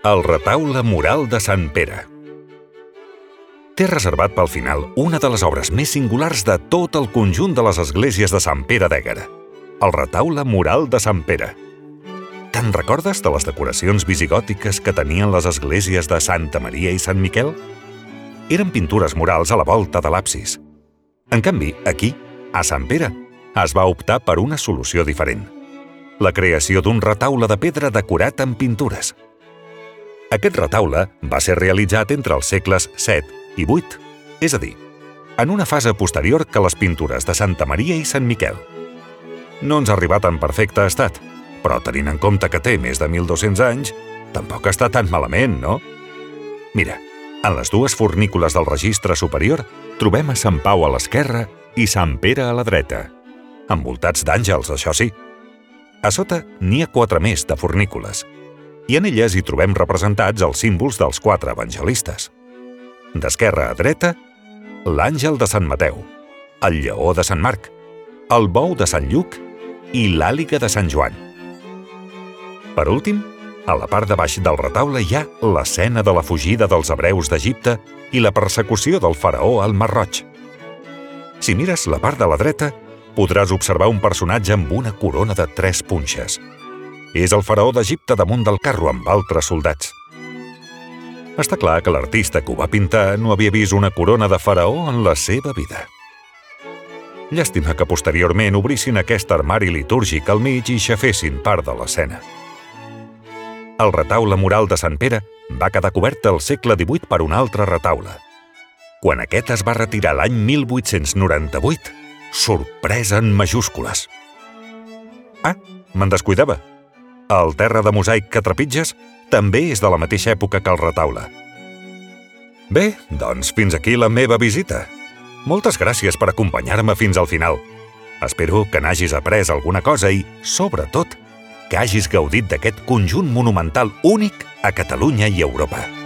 El retaule mural de Sant Pere. T'he reservat pel final una de les obres més singulars de tot el conjunt de les esglésies de Sant Pere d'Ègara, el retaule mural de Sant Pere. Te'n recordes de les decoracions visigòtiques que tenien les esglésies de Santa Maria i Sant Miquel? Eren pintures murals a la volta de l'absis. En canvi, aquí, a Sant Pere, es va optar per una solució diferent: la creació d'un retaule de pedra decorat amb pintures. Aquest retaule va ser realitzat entre els segles VII i VIII, és a dir, en una fase posterior que les pintures de Santa Maria i Sant Miquel. No ens ha arribat en perfecte estat, però tenint en compte que té més de 1.200 anys, tampoc està tan malament, no? Mira, en les dues fornícules del registre superior trobem a Sant Pau a l'esquerra i Sant Pere a la dreta, envoltats d'àngels, això sí. A sota n'hi ha 4 més de fornícules, i en elles hi trobem representats els símbols dels 4 evangelistes. D'esquerra a dreta, l'àngel de Sant Mateu, el lleó de Sant Marc, el bou de Sant Lluc i l'àliga de Sant Joan. Per últim, a la part de baix del retaule hi ha l'escena de la fugida dels hebreus d'Egipte i la persecució del faraó al Mar Roig. Si mires la part de la dreta, podràs observar un personatge amb una corona de 3 punxes. És el faraó d'Egipte damunt del carro amb altres soldats. Està clar que l'artista que ho va pintar no havia vist una corona de faraó en la seva vida. Llàstima que posteriorment obrissin aquest armari litúrgic al mig i xafessin part de l'escena. El retaule mural de Sant Pere va quedar cobert al segle XVIII per un altre retaule. Quan aquest es va retirar l'any 1898, sorpresa en majúscules. Ah, me'n descuidava. El terra de mosaic que trepitges també és de la mateixa època que el retaule. Bé, doncs fins aquí la meva visita. Moltes gràcies per acompanyar-me fins al final. Espero que n'hagis après alguna cosa i, sobretot, que hagis gaudit d'aquest conjunt monumental únic a Catalunya i Europa.